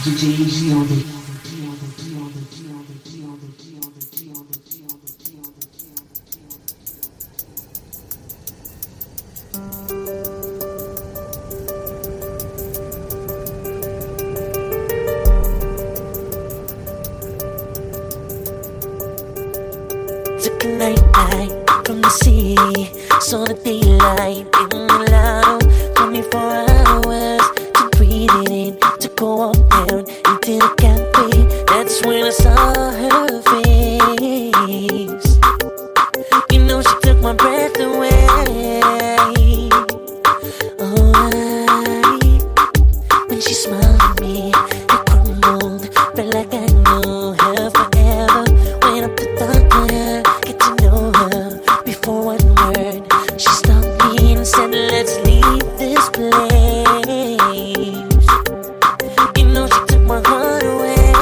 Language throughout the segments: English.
DJ Giode. Took a night from the city, saw the daylight in Milano. 24 hours to breathe it in, to go on down into the cafe. That's when I saw her face. You know she took my breath away. Oh, when she smiled at me, it crumbled, felt like I knew her forever. When I put on her, get to know her before one word. She stopped me and said, let's leave this place. You know she took my heart away.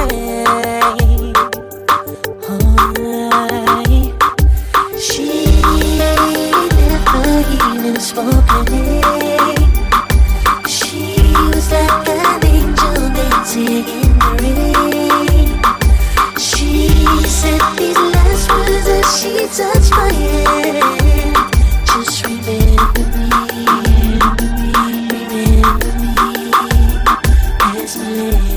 Oh, she never even spoken it. She was like an angel dancing in the rain. She said these last words as she touched my hand. Just remember me as my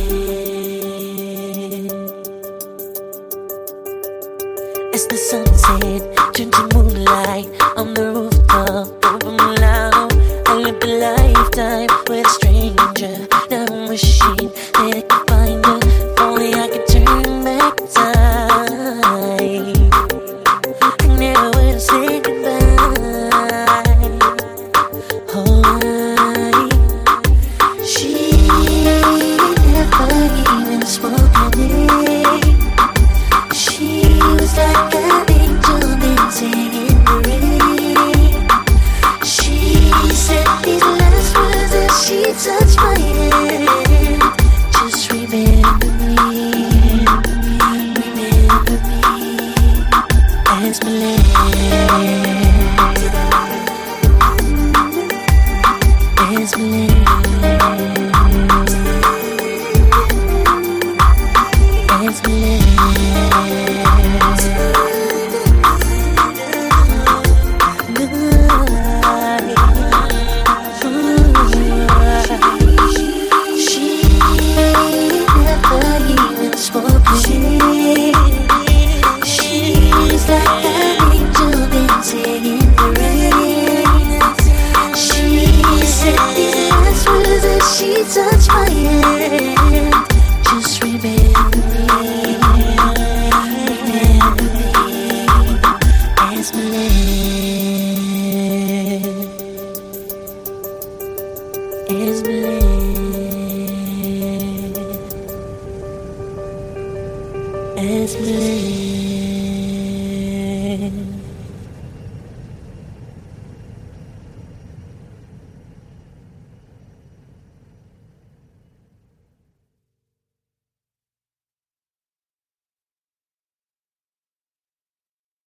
land. As the sunset turned to moonlight on the rooftop over Milano, I lived a lifetime with a stranger. Now I'm wishing that I could find her. If only I could turn back time. I never would say goodbye. Oh, she never even spoken it. She was like an angel dancing in the rain. She said these last words as she touched my hand. Just remember me as my land. As my land. As my land. She never even spoke it. She's like an angel dancing in the rain. She said these last words as she touched my hand. Just remember me as my land. As my land. As my land.